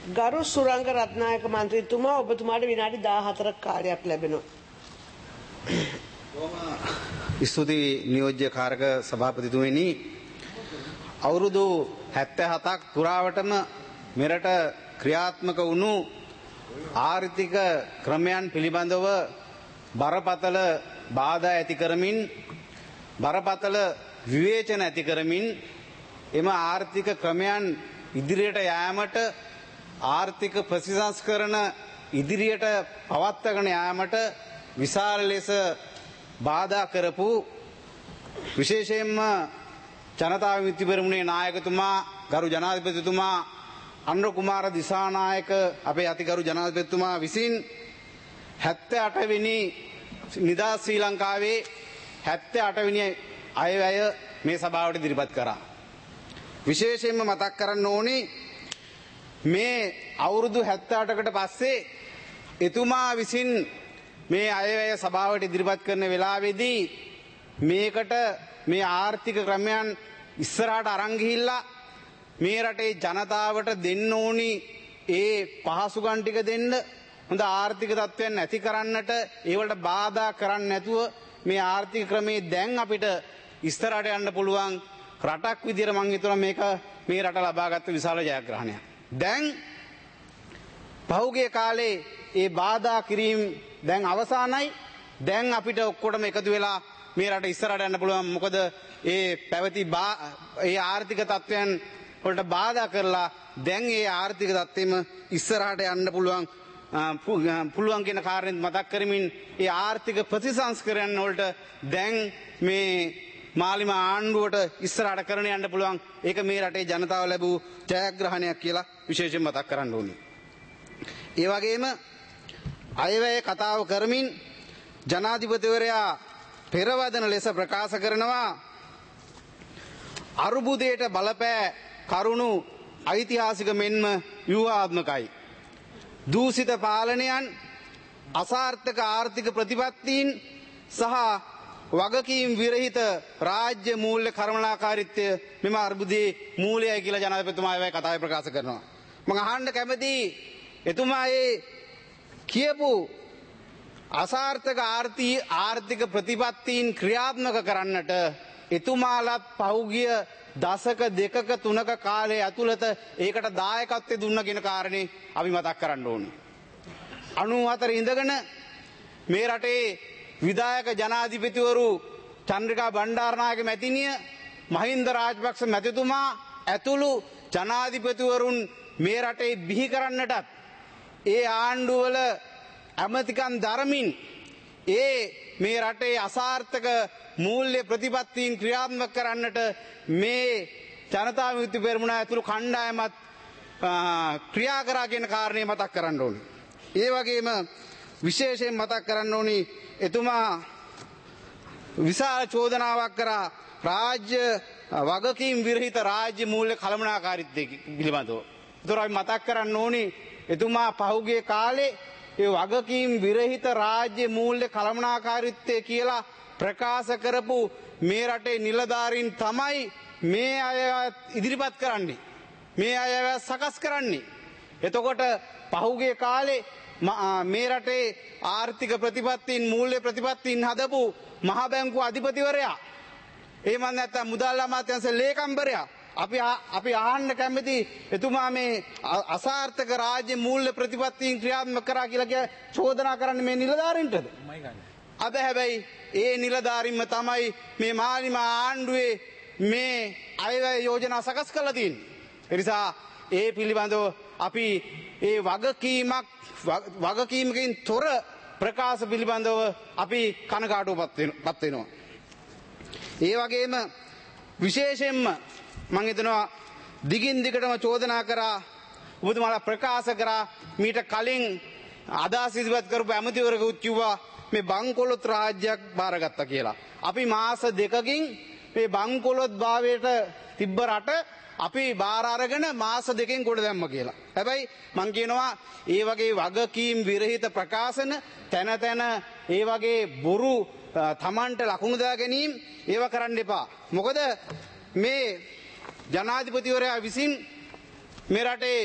ගරු සුරංග රත්නායක මන්ත්‍රීතුමා ඔබතුමාට විනාඩි 14ක් කාලයක් ලැබෙනවා. ස්තුතියි නියෝජ්‍ය කාරක සභාපතිතුමනි. අවුරුදු 77ක් පුරාවටම මෙරට ක්‍රියාත්මක වුණු ආර්ථික ක්‍රමයන් පිළිබඳව බරපතල බාධා ඇති කරමින් බරපතල විවේචන ඇති කරමින් එම ආර්ථික ක්‍රමයන් ඉදිරියට යාමට ආර්ථික ප්‍රතිසංස්කරණ ඉදිරියට පවත්වාගෙන යාමට විශාල ලෙස බාධා කරපු විශේෂයෙන්ම ජනතා විමුක්ති පෙරමුණේ නායකතුමා ගරු ජනාධිපතිතුමා අනුර කුමාර දිසානායක අපේ අතිගරු ජනාධිපතිතුමා විසින් 78 වෙනි නිදහස් ශ්‍රී ලංකාවේ 78 වෙනි අයවැය මේ සභාවට ඉදිරිපත් කරා. විශේෂයෙන්ම මතක් කරන්න ඕනේ මේ අවුරුදු 78කට පස්සේ එතුමා විසින් මේ අයවැය සභාවට ඉදිරිපත් කරන වෙලාවේදී මේකට මේ ආර්ථික ක්‍රමයන් ඉස්සරහට අරන් ගිහිල්ලා මේ රටේ ජනතාවට දෙන්න ඕනි ඒ පහසුකම් ටික දෙන්න හොඳ ආර්ථික තත්ත්වයන් ඇති කරන්නට ඒවලට බාධා කරන්නේ නැතුව මේ ආර්ථික ක්‍රමේ දැන් අපිට ඉස්සරහට යන්න පුළුවන් රටක් විදියට මම හිතනවා මේක මේ රට ලබාගත් විශාල ජයග්‍රහණයක්. දැන් පහුගිය කාලේ ඒ බාධා කිරීම දැන් අවසానයි. දැන් අපිට ඔක්කොටම එකතු වෙලා මේ රට ඉස්සරහට යන්න පුළුවන්. මොකද ඒ පැවති ඒ ආර්ථික තත්ත්වයන් වලට බාධා කරලා දැන් ඒ ආර්ථික තත්ත්වෙම ඉස්සරහට යන්න පුළුවන් කියන කාරණේත් මතක් කරමින් ඒ ආර්ථික ප්‍රතිසංස්කරණ වලට දැන් මේ මාලිම ආණ්ඩුවට ඉස්සරහට කරන යන්න පුළුවන්. ඒක මේ රටේ ජනතාව ලැබූ ජයග්‍රහණයක් කියලා විශේෂයෙන් මතක් කරන්න ඕනේ. ඒ වගේම අයවැය කතාව කරමින් ජනාධිපතිවරයා පෙරවදන ලෙස ප්‍රකාශ කරනවා අරුබුදයට බලපෑ කරුණු ඓතිහාසික මෙන්ම ව්‍යුහාත්මකයි. දූෂිත පාලනයන් අසාර්ථක ආර්ථික ප්‍රතිපත්තීන් සහ වගකීම් විරහිත රාජ්‍ය මූල්‍ය කළමනාකාරීත්වය මෙම අර්බුදයේ මූලයයි කියලා ජනාධිපතිතුමා අයවැය කතාවේ ප්‍රකාශ කරනවා. මම අහන්න කැමතියි එතුමා ඒ කියපු අසාර්ථක ආර්ථික ප්‍රතිපත්තීන් ක්‍රියාත්මක කරන්නට එතුමාලත් පහුගිය දශක දෙකක තුනක කාලය ඇතුළත ඒකට දායකත්වය දුන්න කියන කාරණේ අපි මතක් කරන්න ඕනේ. 94 ඉඳගෙන මේ රටේ විධායක ජනාධිපතිවරු චන්ද්‍රිකා බණ්ඩාරනායක මැතිණිය මහින්ද රාජපක්ෂ මැතිතුමා ඇතුළු ජනාධිපතිවරුන් මේ රටේ බිහි කරන්නටත් ඒ ආණ්ඩුවල ඇමතිකම් දරමින් මේ රටේ අසාර්ථක මූල්‍ය ප්‍රතිපත්තීන් ක්‍රියාත්මක කරන්නට මේ ජනතා විමුක්ති පෙරමුණ ඇතුළු කණ්ඩායමත් ක්‍රියා කරා කියන කාරණේ මතක් කරන්න ඕනේ. ඒ වගේම විශේෂයෙන් මතක් කරන්න ඕනේ එතුමා විශාල චෝදනාවක් කරා රාජ්‍ය වගකීම් විරහිත රාජ්‍ය මූල්‍ය කළමනාකාරීත්වය පිළිබඳව. ඒතර අපි මතක් කරන්න ඕනේ එතුමා පහුගිය කාලේ ඒ වගකීම් විරහිත රාජ්‍ය මූල්‍ය කළමනාකාරීත්වය කියලා ප්‍රකාශ කරපු මේ රටේ නිලධාරීන් තමයි මේ අය ඉදිරිපත් කරන්නේ. මේ අය සකස් කරන්නේ. එතකොට පහුගිය කාලේ මේ රටේ ආර්ථික ප්‍රතිපත්තීන් මූල්‍ය ප්‍රතිපත්තීන් හදපු මහ බැංකුව අධිපතිවරයා එහෙම නැත්නම් මුදල් අමාත්‍යාංශ ලේකම්වරයා අපි අහන්න කැමති එතුමා මේ අසාර්ථක රාජ්‍ය මූල්‍ය ප්‍රතිපත්තීන් ක්‍රියාත්මක කරා කියලා චෝදනා කරන්නේ මේ නිලධාරීන්ටද? අද හැබැයි ඒ නිලධාරීන්ම තමයි මේ මාලිම ආණ්ඩුවේ මේ අයවැය යෝජනා සකස් කරලා තියෙන්නේ. ඒ නිසා ඒ පිළිබඳව අපි ඒ වගකීමකින් තොර ප්‍රකාශ පිළිබඳව අපි කනගාටුවපත් වෙනවා. ඒ වගේම විශේෂයෙන්ම මම හිතනවා දිගින් දිගටම චෝදනා කරා ඔබතුමාලා ප්‍රකාශ කරා මීට කලින් අදහස් ඉදිරිපත් කරපු ඇමතිවරයෙකුත් කිව්වා මේ බංකොලොත් රාජ්‍යයක් බාරගත්තා කියලා. අපි මාස දෙකකින් මේ බංකොලොත් භාවයට තිබ්බ රට අපි බාර අරගෙන මාස දෙකෙන් කොට දැම්ම කියලා. හැබැයි මම කියනවා ඒ වගේ වගකීම් විරහිත ප්‍රකාශන තැන තැන ඒ වගේ බොරු තමන්ට ලකුණු දා ගැනීම ඒව කරන්න එපා. මොකද මේ ජනාධිපතිවරයා විසින් මේ රටේ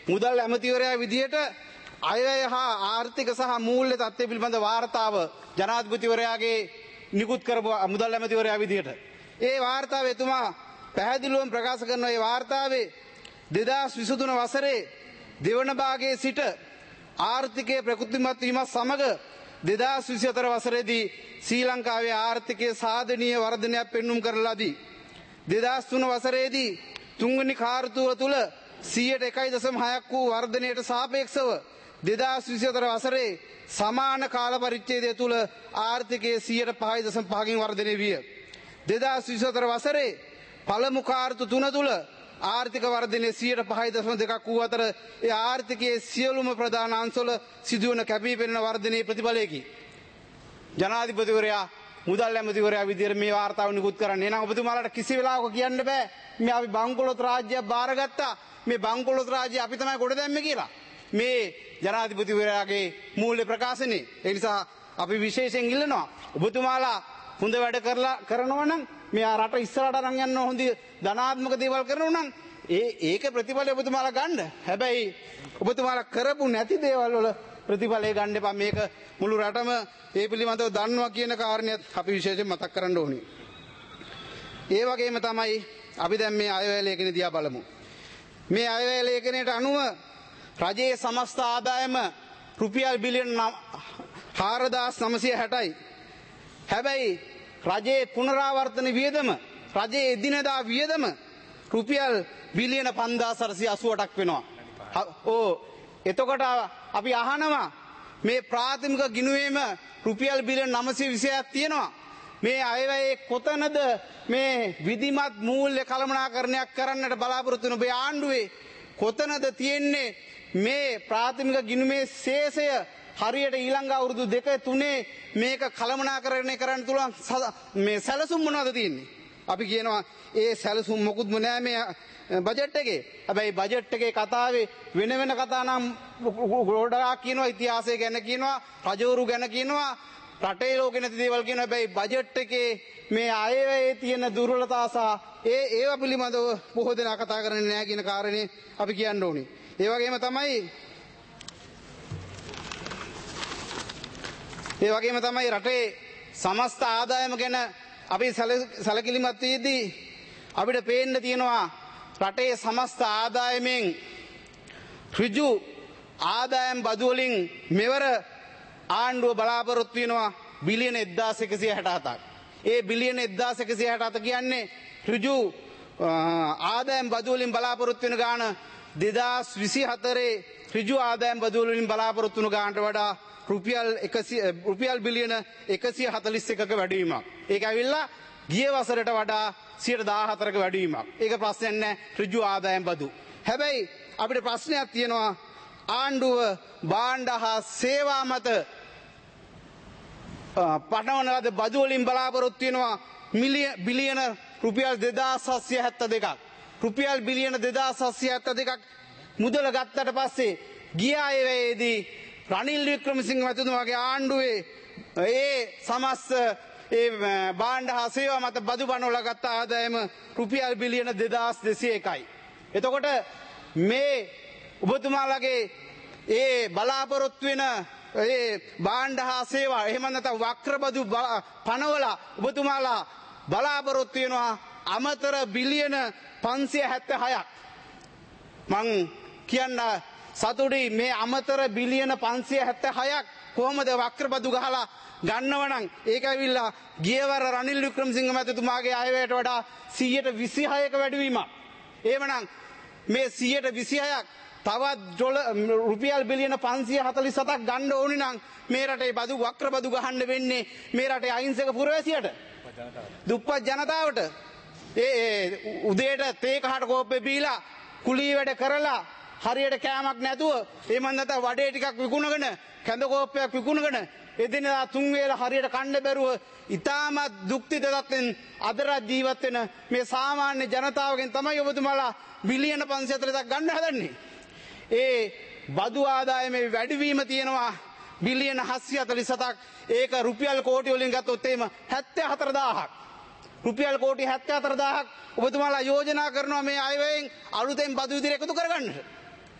මුදල් ඇමතිවරයා විදියට අයවැය හා ආර්ථික සහ මූල්‍ය තත්ත්වය පිළිබඳ වාර්තාව ජනාධිපතිවරයාගේ නිකුත් කරපු මුදල් ඇමතිවරයා විදියට ඒ වාර්තාවේ එතුමා පැහැදිලිවම ප්‍රකාශ කරන ඒ වාර්තාවේ 2023 වසරේ දෙවන භාගයේ සිට ආර්ථිකයේ ප්‍රකෘතිමත් වීමත් සමග 2024 වසරේදී ශ්‍රී ලංකාවේ ආර්ථිකයේ සාධනීය වර්ධනයක් පෙන්눔 කරලාදී 2003 වසරේදී තුන්වෙනි කාර්තුව තුල 101.6ක් වූ වර්ධනයට සාපේක්ෂව 2024 වසරේ සමාන කාල පරිච්ඡේදය තුල ආර්ථිකයේ 5.5කින් වර්ධනය විය. 2024 වසරේ පළමු කාර්තු 3 තුල ආර්ථික වර්ධනය 5.2ක් වූ අතර ඒ ආර්ථිකයේ සියලුම ප්‍රධාන අංශවල සිදුවන කැපී පෙනෙන වර්ධනයේ ප්‍රතිඵලයකි. ජනාධිපතිවරයා මුදල් ඇමතිවරයා විදියට මේ වාර්තාව නිකුත් කරන්නේ. එහෙනම් ඔබතුමාලාට කිසි වෙලාවක කියන්න බෑ මේ අපි බංකොලොත් රාජ්‍යයක් බාරගත්තා. මේ බංකොලොත් රාජ්‍ය අපි තමයි කොට දැම්මේ කියලා. මේ ජනාධිපතිවරයාගේ මූල්‍ය ප්‍රකාශනේ. ඒ නිසා අපි විශේෂයෙන් ඉල්ලනවා ඔබතුමාලා හොඳ වැඩ කරනවා නම් මේ රට ඉස්සරහට අරන් යන්න හොඳ ධනාත්මක දේවල් කරනවා නම් ඒක ප්‍රතිඵලය ඔබතුමාලා ගන්න. හැබැයි ඔබතුමාලා කරපු නැති දේවල් වල ප්‍රතිඵලය ගන්න එපා. මේක මුළු රටම ඒ පිළිබඳව දන්නවා කියන කාරණයක් අපි විශේෂයෙන් මතක් කරන්න ඕනේ. ඒ වගේම තමයි අපි දැන් මේ අයවැය ලේඛනය දිහා බලමු. මේ අයවැය ලේඛනයට අනුව රජයේ සමස්ත ආදායම රුපියල් බිලියන 4960යි. හැබැයි රජයේ පුනරාවර්තන වියදම රජයේ එදිනෙදා වියදම රුපියල් බිලියන 5488ක් වෙනවා. එතකොට අපි අහනවා මේ ප්‍රාථමික ගිණුමේම රුපියල් බිලියන 926ක් තියෙනවා. මේ අයවැයේ කොතනද මේ විධිමත් මූල්‍ය කළමනාකරණයක් කරන්නට බලාපොරොත්තු වෙන ඔබේ ආණ්ඩුවේ කොතනද තියෙන්නේ මේ ප්‍රාථමික ගිණුමේ ශේෂය හරියට ඊළඟ අවුරුදු 2-3 මේක කළමනාකරණය කරන්න තුලන් මේ සැලසුම් මොනවද තියෙන්නේ? අපි කියනවා ඒ සැලසුම් මොකුත්ම නෑ මේ බජට් එකේ. හැබැයි බජට් එකේ කතාවේ වෙන වෙන කතා නම් ගොඩාක් කියනවා, ඉතිහාසය ගැන කියනවා, රජවරු ගැන කියනවා, රටේ ලෝකේ නැති දේවල් කියනවා. හැබැයි බජට් එකේ මේ අයවැයේ තියෙන දුර්වලතා සහ ඒවා පිළිබඳව බොහෝ දෙනා කතා කරන්නේ නෑ කියන කාරණේ අපි කියන්න ඕනේ. ඒ වගේම තමයි රටේ සමස්ත ආදායම ගැන අපි සැලකිලිමත් වීදී අපිට පේන්න තියෙනවා රටේ සමස්ත ආදායමෙන් ඍජු ආදායම් බදු වලින් මෙවර ආණ්ඩුව බලාපොරොත්තු වෙනවා බිලියන 1167ක්. ඒ බිලියන 1167 කියන්නේ ඍජු ආදායම් බදු වලින් බලාපොරොත්තු වෙන ගාන 2024 ඍජු ආදායම් බදු වලින් බලාපොරොත්තු වුණු ගානට වඩා රුපියල් බිලියන 141ක වැඩිවීමක්. ඒක ඇවිල්ලා ගිය වසරට වඩා 14%ක වැඩිවීමක්. ඒක ප්‍රශ්නයක් නෑ ඍජු ආදායම් බදු. හැබැයි අපිට ප්‍රශ්නයක් තියෙනවා ආණ්ඩුව භාණ්ඩ හා සේවා මත පටවන ලද බදු වලින් බලාපොරොත්තු වෙනවා බිලියන රුපියල් 2772ක්. රුපියල් බිලියන 2772ක් මුදල ගත්තට පස්සේ ගිය අයවැයේදී රනිල් වික්‍රමසිංහ මැතිතුමාගේ ආණ්ඩුවේ ඒ සමස්ත භාණ්ඩ හා සේවා මත බදු බණවල ගත්ත ආදායම රුපියල් බිලියන 2201යි. එතකොට මේ ඔබතුමාලගේ ඒ බලාපොරොත්තු වෙන ඒ භාණ්ඩ හා සේවා එහෙම නැත්නම් වක්‍ර බදු පනවල ඔබතුමාලා බලාපොරොත්තු වෙනවා අමතර බිලියන 576ක්. මං කියන්න සතුටුයි මේ අමතර බිලියන 576ක් කොහොමද වක්‍රබදු ගහලා ගන්නව නම් ඒක ඇවිල්ලා ගියවර රනිල් වික්‍රමසිංහ මැතිතුමාගේ අයවැයට වඩා 126ක වැඩිවීමක්. එහෙමනම් මේ 126ක් තවත් රුපියල් බිලියන 547ක් ගන්න ඕනි නම් මේ රටේ බදු වක්‍රබදු ගහන්න වෙන්නේ මේ රටේ අහිංසක පුරවැසියට, දුප්පත් ජනතාවට. උදේට තේ කහට කෝප්පේ බීලා කුලී වැඩ කරලා හරියට කෑමක් නැතුව එහෙම නැත්නම් වඩේ ටිකක් විකුණගෙන කැඳ කෝප්පයක් විකුණගෙන එදිනෙදා තුන් වේල හරියට කන්න බැරුව ඉතාමත් දුක්ඛිත තත්ත්වෙන් අදරත් ජීවත් වෙන මේ සාමාන්‍ය ජනතාවගෙන් තමයි ඔබතුමාලා බිලියන 540ක් ගන්න හදන්නේ. ඒ බදු ආදායමේ වැඩිවීම තියෙනවා බිලියන 747ක්. ඒක රුපියල් කෝටි වලින් ගත්තොත් එහෙම 74000ක්. රුපියල් කෝටි 74000ක් ඔබතුමාලා යෝජනා කරනවා මේ අයවැයෙන් අලුතෙන් බදු විදිහට එකතු කරගන්න.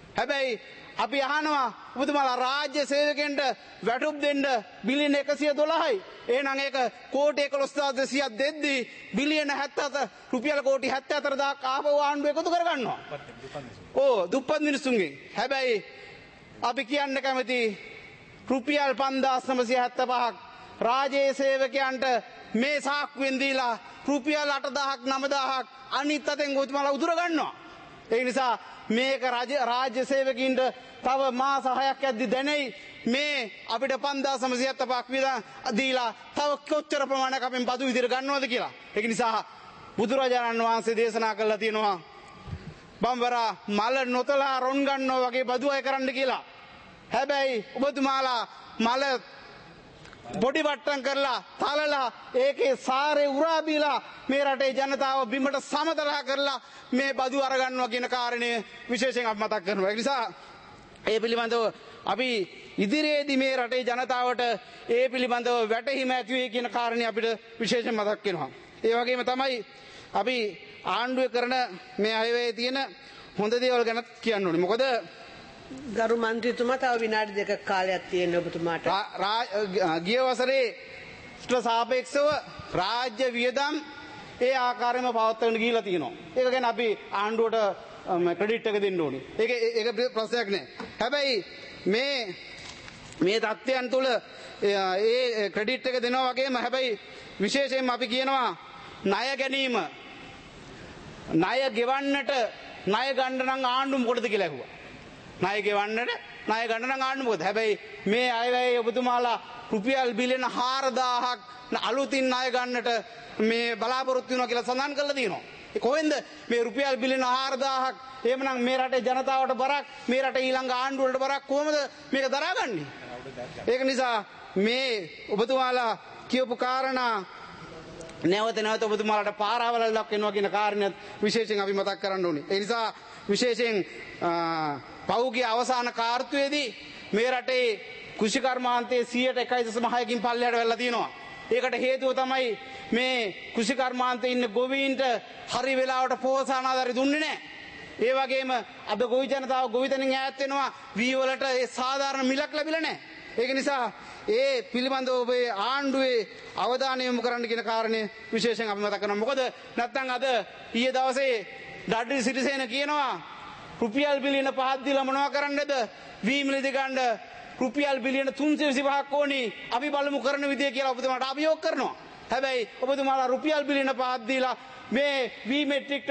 හැබැයි අපි අහනවා ඔබතුමාලා රාජ්‍ය සේවකයන්ට වැටුප් දෙන්න බිලියන 112යි. එහෙනම් ඒක කෝටි 11200ක් දෙද්දී බිලියන 77 රුපියල් කෝටි 74000ක් ආපහු ආණ්ඩුව එකතු කරගන්නවා. දුප්පත් මිනිස්සුන්ගෙන්. හැබැයි අපි කියන්න කැමති රුපියල් 5975ක් රාජ්‍ය සේවකයන්ට මේ සාක්කුවෙන් දීලා රුපියල් 8000ක් 9000ක් අනිත් අතෙන් ඔබතුමාලා උදුර ගන්නවා. ඒ නිසා මේක රාජ්‍ය සේවකින්ට තව මාස 6ක් යද්දි දැනෙයි මේ අපිට 5975ක් විතර දීලා තව කොච්චර ප්‍රමාණයක් අපෙන් බදු විදිහට ගන්නවද කියලා. ඒක නිසා බුදුරජාණන් වහන්සේ දේශනා කළා තියෙනවා බම්බරා මල නොතලා රොන් ගන්නවා වගේ බදු අය කරන්න කියලා. හැබැයි ඔබතුමාලා මල බොඩි වට්ටම් කරලා තලලා ඒකේ සාරේ උරා බීලා මේ රටේ ජනතාව බිමට සමතලා කරලා මේ බදු අරගන්නවා කියන කාරණය විශේෂයෙන් අපි මතක් කරනවා. ඒ නිසා ඒ පිළිබඳව අපි ඉදිරියේදී මේ රටේ ජනතාවට ඒ පිළිබඳව වැටහීම ඇති වෙයි කියන කාරණේ අපිට විශේෂයෙන් මතක් වෙනවා. ඒ වගේම තමයි අපි ආණ්ඩුවේ කරන මේ අයවැයේ තියෙන හොඳ දේවල් ගැන කියන්න ඕනේ. මොකද ගරු මන්ත්‍රීතුමා තව විනාඩි 2ක කාලයක් තියෙන ඔබතුමාට. ගිය වසරේ සාපේක්ෂව රාජ්‍ය වියදම් ඒ ආකාරයෙන්ම පවත්වන්න ගිහිලා තියෙනවා. ඒක ගැන අපි ආණ්ඩුවට ක්‍රෙඩිට් එක දෙන්න ඕනේ. ඒක ප්‍රශ්නයක් නෑ. හැබැයි මේ තත්ත්වයන් තුළ ඒ ක්‍රෙඩිට් එක දෙනවා වගේම හැබැයි විශේෂයෙන්ම අපි කියනවා ණය ගැනීම ණය ගෙවන්නට ණය ගන්න නම් ආණ්ඩුව මොකටද කියලා ඇහුවා. ණය ගෙවන්නට ණය ගන්න නම් ආණ්ඩුව මොකද? හැබැයි මේ අයවැය ඔබතුමාලා රුපියල් බිලියන 4000ක් අලුතින් ණය ගන්නට මේ බලාපොරොත්තු වෙනවා කියලා සඳහන් කරලා තියෙනවා. ඒ කොහෙන්ද මේ රුපියල් බිලියන 4000ක් එහෙමනම් මේ රටේ ජනතාවට බරක් මේ රටේ ඊළඟ ආණ්ඩුවලට බරක් කොහොමද මේක දරාගන්නේ? ඒක නිසා මේ ඔබතුමාලා කියපු කාරණා නැවත ඔබතුමාලාට පාරාවලක් වෙනවා කියන කාරණේත් විශේෂයෙන් අපි මතක් කරන්න ඕනේ. ඒ නිසා විශේෂයෙන් පෞගේ අවසාන කාර්තුවේදී මේ රටේ කෘෂිකර්මාන්තයේ 101.6කින් පල්ලෙහාට වෙලා තියෙනවා. ඒකට හේතුව තමයි මේ කෘෂිකර්මාන්තයේ ඉන්න ගොවීන්ට හරි වෙලාවට පෝෂණ ආධාරය දුන්නේ නැහැ. ඒ වගේම අද ගොවි ජනතාව ගොවිතැනින් ඈත් වෙනවා. වී වලට ඒ සාධාරණ මිලක් ලැබිලා නැහැ. ඒක නිසා ඒ පිළිබඳව ඔබේ ආණ්ඩුවේ අවධානය යොමු කරන්න කියන කාරණේ විශේෂයෙන් අපි මතක් කරනවා. මොකද නැත්නම් අද ඊයේ දවසේ ඩඩ්ලි සිරිසේන කියනවා රුපියල් බිලියන 5ක් දීලා මොනවා කරන්නද? වී මිලදී ගන්න රුපියල් බිලියන 325ක් ඕනි. අපි බලමු කරන විදිය කියලා ඔබතුමාට අභියෝග කරනවා. හැබැයි ඔබතුමාලා රුපියල් බිලියන 5ක් දීලා මේ වී මෙට්‍රික්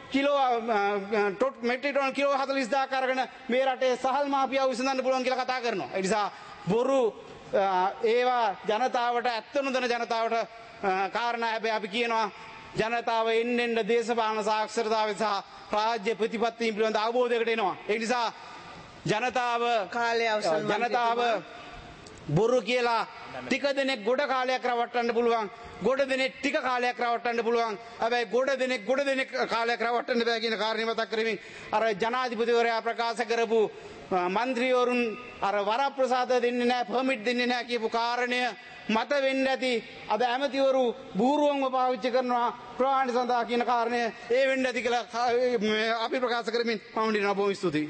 ટોන් කිලෝ 40000ක් අරගෙන මේ රටේ සහල් මාෆියාව විසඳන්න පුළුවන් කියලා කතා කරනවා. ඒ නිසා බොරු ඒවා ජනතාවට ඇත්ත නොදැන ජනතාවට කාරණා. හැබැයි අපි කියනවා ජනතාව එන්න දේශපාලන සාක්ෂරතාවය සහ රාජ්‍ය ප්‍රතිපත්තීන් පිළිබඳ අවබෝධයකට එනවා. ඒ නිසා ජනතාව බොරු කියලා ටික දෙනෙක් ගොඩ කාලයක් රවට්ටන්න පුළුවන්. ගොඩ දෙනෙක් ටික කාලයක් රවට්ටන්න පුළුවන්. හැබැයි ගොඩ දෙනෙක් කාලයක් රවට්ටන්න බෑ කියන කාරණේ මතක් කරමින් අර ජනාධිපතිවරයා ප්‍රකාශ කරපු මන්ත්‍රීවරුන් අර වරප්‍රසාද දෙන්නේ නැහැ, පර්මිට් දෙන්නේ නැහැ කියපු කාරණය මත වෙන්න ඇති. අද ඇමතිවරු බූරුවන්ව පාවිච්චි කරනවා ප්‍රවාහන සඳහා කියන කාරණය ඒ වෙන්න ඇති කියලා අපි ප්‍රකාශ කරමින් මම දිනන බොහොම ස්තුතියි.